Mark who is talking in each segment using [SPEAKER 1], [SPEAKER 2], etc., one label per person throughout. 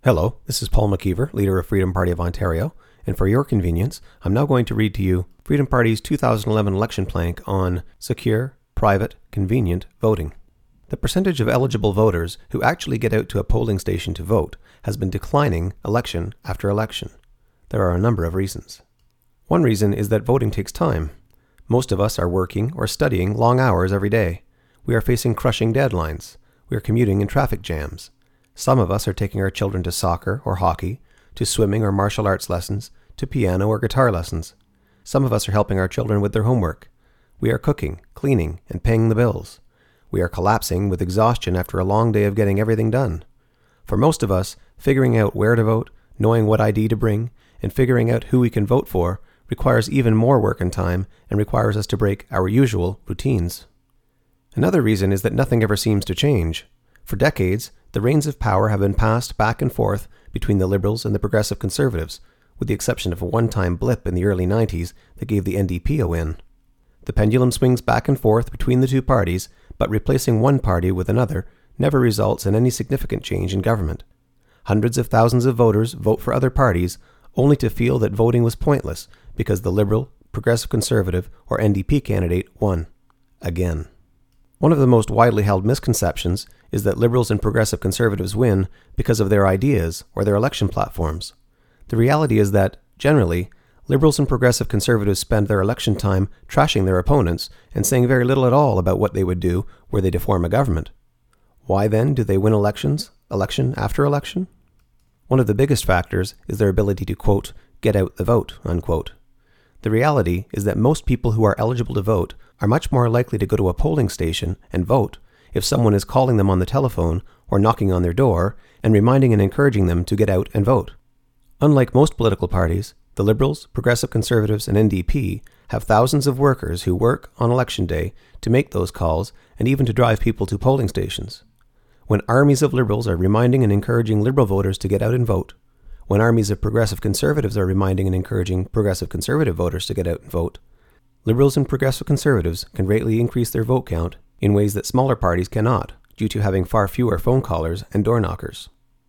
[SPEAKER 1] Hello, this is Paul McKeever, leader of Freedom Party of Ontario, and for your convenience, I'm now going to read to you Freedom Party's 2011 election plank on secure, private, convenient voting. The percentage of eligible voters who actually get out to a polling station to vote has been declining election after election. There are a number of reasons. One reason is that voting takes time. Most of us are working or studying long hours every day. We are facing crushing deadlines. We are commuting in traffic jams. Some of us are taking our children to soccer or hockey, to swimming or martial arts lessons, to piano or guitar lessons. Some of us are helping our children with their homework. We are cooking, cleaning, and paying the bills. We are collapsing with exhaustion after a long day of getting everything done. For most of us, figuring out where to vote, knowing what ID to bring, and figuring out who we can vote for requires even more work and time and requires us to break our usual routines. Another reason is that nothing ever seems to change. For decades, the reins of power have been passed back and forth between the Liberals and the Progressive Conservatives, with the exception of a one-time blip in the early 90s that gave the NDP a win. The pendulum swings back and forth between the two parties, but replacing one party with another never results in any significant change in government. Hundreds of thousands of voters vote for other parties only to feel that voting was pointless because the Liberal, Progressive Conservative, or NDP candidate won. Again. One of the most widely held misconceptions is that Liberals and Progressive Conservatives win because of their ideas or their election platforms. The reality is that, generally, Liberals and Progressive Conservatives spend their election time trashing their opponents and saying very little at all about what they would do were they to form a government. Why then do they win elections, election after election? One of the biggest factors is their ability to, quote, get out the vote, unquote. The reality is that most people who are eligible to vote are much more likely to go to a polling station and vote if someone is calling them on the telephone or knocking on their door and reminding and encouraging them to get out and vote. Unlike most political parties, the Liberals, Progressive Conservatives, and NDP have thousands of workers who work on election day to make those calls and even to drive people to polling stations. When armies of Liberals are reminding and encouraging Liberal voters to get out and vote, when armies of Progressive Conservatives are reminding and encouraging Progressive Conservative voters to get out and vote, Liberals and Progressive Conservatives can greatly increase their vote count in ways that smaller parties cannot, due to having far fewer phone callers and door knockers.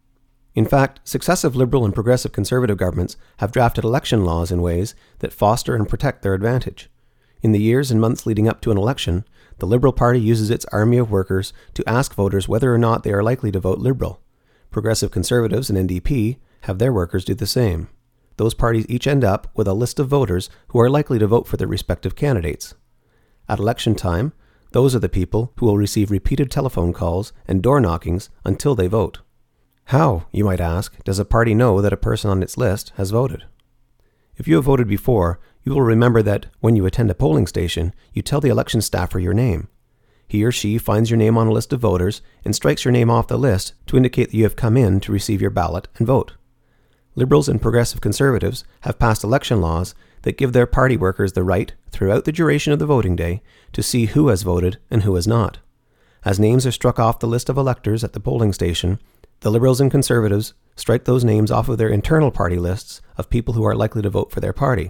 [SPEAKER 1] In fact, successive Liberal and Progressive Conservative governments have drafted election laws in ways that foster and protect their advantage. In the years and months leading up to an election, the Liberal Party uses its army of workers to ask voters whether or not they are likely to vote Liberal. Progressive Conservatives and NDP have their workers do the same. Those parties each end up with a list of voters who are likely to vote for their respective candidates. At election time, those are the people who will receive repeated telephone calls and door knockings until they vote. How, you might ask, does a party know that a person on its list has voted? If you have voted before, you will remember that when you attend a polling station, you tell the election staffer your name. He or she finds your name on a list of voters and strikes your name off the list to indicate that you have come in to receive your ballot and vote. Liberals and Progressive Conservatives have passed election laws that give their party workers the right, throughout the duration of the voting day, to see who has voted and who has not. As names are struck off the list of electors at the polling station, the Liberals and Conservatives strike those names off of their internal party lists of people who are likely to vote for their party.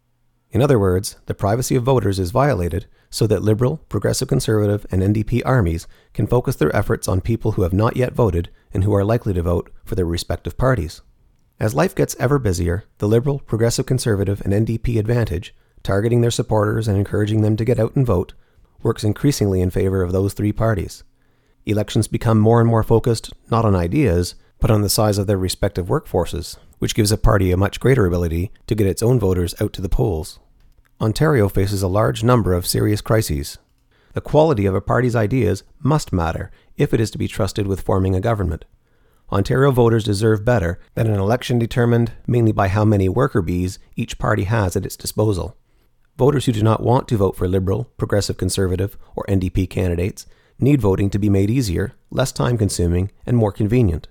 [SPEAKER 1] In other words, the privacy of voters is violated so that Liberal, Progressive Conservative, and NDP armies can focus their efforts on people who have not yet voted and who are likely to vote for their respective parties. As life gets ever busier, the Liberal, Progressive Conservative, and NDP advantage, targeting their supporters and encouraging them to get out and vote, works increasingly in favor of those three parties. Elections become more and more focused not on ideas, but on the size of their respective workforces, which gives a party a much greater ability to get its own voters out to the polls. Ontario faces a large number of serious crises. The quality of a party's ideas must matter if it is to be trusted with forming a government. Ontario voters deserve better than an election determined mainly by how many worker bees each party has at its disposal. Voters who do not want to vote for Liberal, Progressive Conservative, or NDP candidates need voting to be made easier, less time-consuming, and more convenient.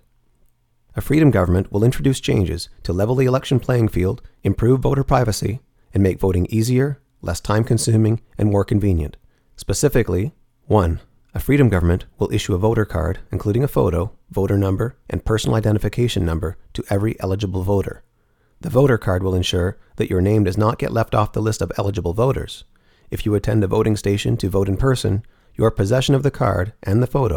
[SPEAKER 1] A Freedom government will introduce changes to level the election playing field, improve voter privacy, and make voting easier, less time-consuming, and more convenient. Specifically, 1. A Freedom government will issue a voter card, including a photo, voter number, and personal identification number to every eligible voter. The voter card will ensure that your name does not get left off the list of eligible voters. If you attend a voting station to vote in person, your possession of the card and the photo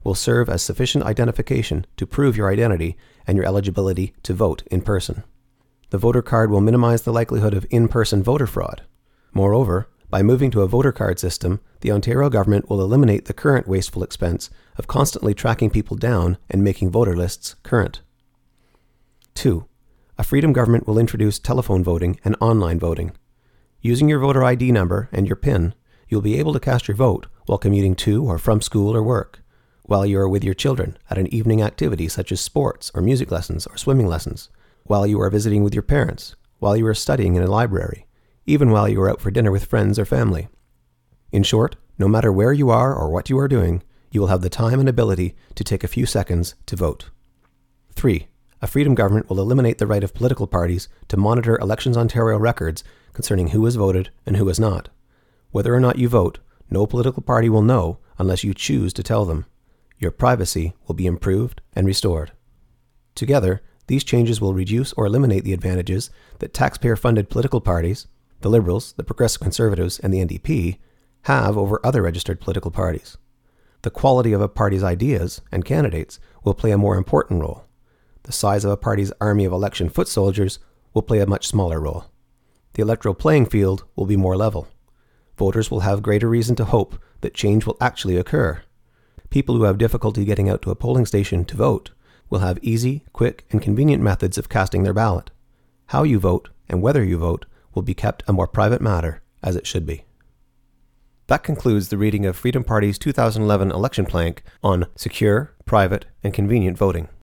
[SPEAKER 1] will serve as sufficient identification to prove your identity and your eligibility to vote in person. The voter card will minimize the likelihood of in-person voter fraud. Moreover, by moving to a voter card system, the Ontario government will eliminate the current wasteful expense of constantly tracking people down and making voter lists current. 2. A Freedom government will introduce telephone voting and online voting. Using your voter ID number and your PIN, you'll be able to cast your vote while commuting to or from school or work, while you are with your children at an evening activity such as sports or music lessons or swimming lessons, while you are visiting with your parents, while you are studying in a library, even while you are out for dinner with friends or family. In short, no matter where you are or what you are doing, you will have the time and ability to take a few seconds to vote. 3. A Freedom government will eliminate the right of political parties to monitor Elections Ontario records concerning who has voted and who has not. Whether or not you vote, no political party will know unless you choose to tell them. Your privacy will be improved and restored. Together, these changes will reduce or eliminate the advantages that taxpayer-funded political parties, the Liberals, the Progressive Conservatives, and the NDP, have over other registered political parties. The quality of a party's ideas and candidates will play a more important role. The size of a party's army of election foot soldiers will play a much smaller role. The electoral playing field will be more level. Voters will have greater reason to hope that change will actually occur. People who have difficulty getting out to a polling station to vote will have easy, quick, and convenient methods of casting their ballot. How you vote and whether you vote will be kept a more private matter, as it should be. That concludes the reading of Freedom Party's 2011 election plank on secure, private, and convenient voting.